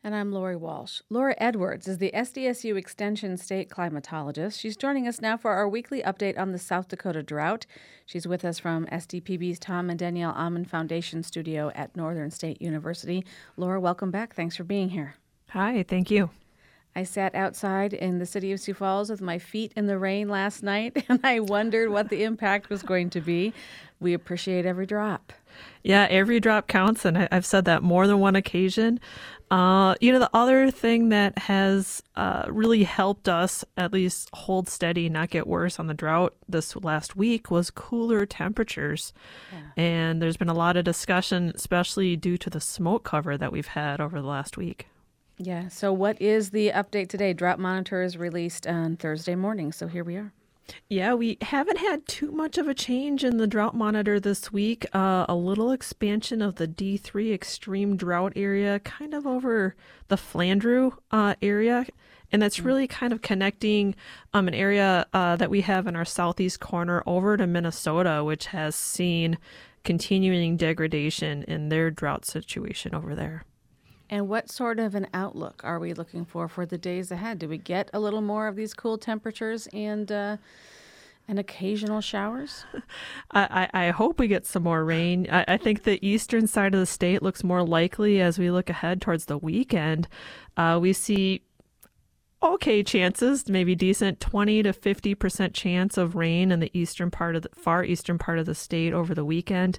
And I'm Lori Walsh. Laura Edwards is the SDSU Extension State Climatologist. She's joining us now for our weekly update on the South Dakota drought. She's with us from SDPB's Tom and Danielle Ammann Foundation studio at Northern State University. Laura, welcome back. Thanks for being here. Hi, thank you. I sat outside in the city of Sioux Falls with my feet in the rain last night, and I wondered what the impact was going to be. We appreciate every drop. Yeah, every drop counts, and I've said that more than one occasion. The other thing that has really helped us at least hold steady, not get worse on the drought this last week was cooler temperatures. Yeah. And there's been a lot of discussion, especially due to the smoke cover that we've had over the last week. Yeah, so what is the update today? Drought Monitor is released on Thursday morning, so here we are. Yeah, we haven't had too much of a change in the drought monitor this week. A little expansion of the D3 extreme drought area kind of over the Flandreau area. And that's really kind of connecting an area that we have in our southeast corner over to Minnesota, which has seen continuing degradation in their drought situation over there. And what sort of an outlook are we looking for the days ahead? Do we get a little more of these cool temperatures and occasional showers? I hope we get some more rain. I think the eastern side of the state looks more likely as we look ahead towards the weekend. We see okay chances, maybe decent 20 to 50% chance of rain in the far eastern part of the state over the weekend.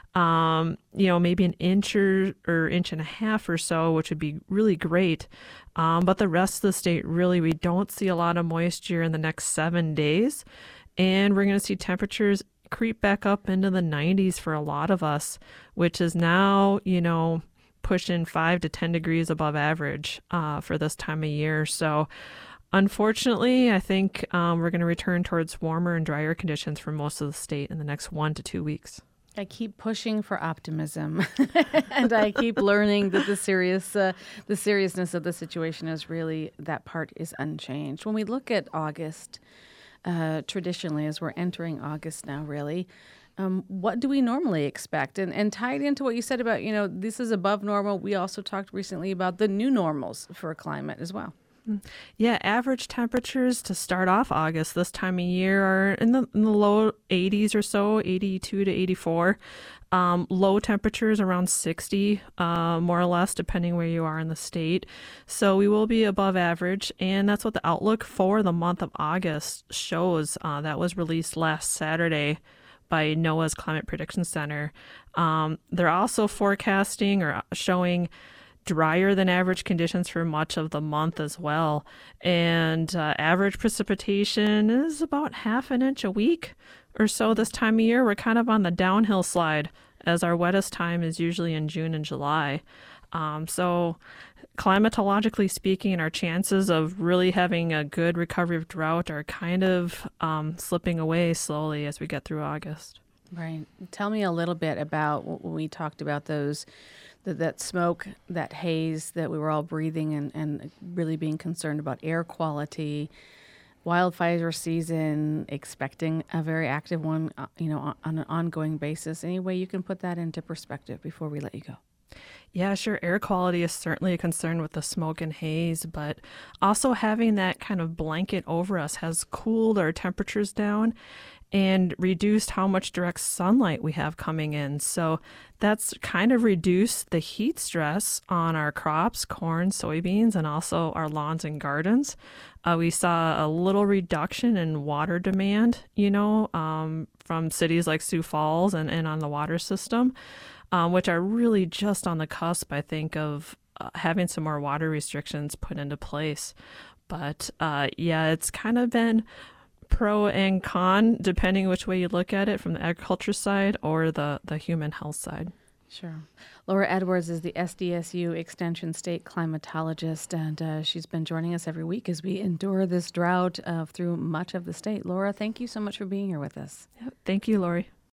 Maybe an inch or inch and a half or so, which would be really great. But the rest of the state, really, we don't see a lot of moisture in the next 7 days. And we're going to see temperatures creep back up into the 90s for a lot of us, which is now, pushing 5 to 10 degrees above average for this time of year. So unfortunately, I think we're going to return towards warmer and drier conditions for most of the state in the next 1 to 2 weeks. I keep pushing for optimism, and I keep learning that the seriousness of the situation is really, that part is unchanged. When we look at August, traditionally, as we're entering August now, really, what do we normally expect? And tied into what you said about, this is above normal, we also talked recently about the new normals for climate as well. Yeah, average temperatures to start off August this time of year are in the low 80s or so, 82 to 84. Low temperatures around 60, more or less, depending where you are in the state. So we will be above average, and that's what the outlook for the month of August shows. That was released last Saturday by NOAA's Climate Prediction Center. They're also forecasting or showing drier than average conditions for much of the month as well. And average precipitation is about half an inch a week or so this time of year. We're kind of on the downhill slide, as our wettest time is usually in June and July. So climatologically speaking, our chances of really having a good recovery of drought are kind of slipping away slowly as we get through August. Right. Tell me a little bit about when we talked about that smoke, that haze that we were all breathing and really being concerned about air quality, wildfire season, expecting a very active one, on an ongoing basis. Any way you can put that into perspective before we let you go? Yeah, sure. Air quality is certainly a concern with the smoke and haze, but also having that kind of blanket over us has cooled our temperatures down and reduced how much direct sunlight we have coming in. So that's kind of reduced the heat stress on our crops, corn, soybeans, and also our lawns and gardens. We saw a little reduction in water demand, from cities like Sioux Falls and on the water system, which are really just on the cusp, I think, of having some more water restrictions put into place. But it's kind of been pro and con, depending which way you look at it, from the agriculture side or the human health side. Sure. Laura Edwards is the SDSU Extension State Climatologist, and she's been joining us every week as we endure this drought through much of the state. Laura, thank you so much for being here with us. Thank you, Lori.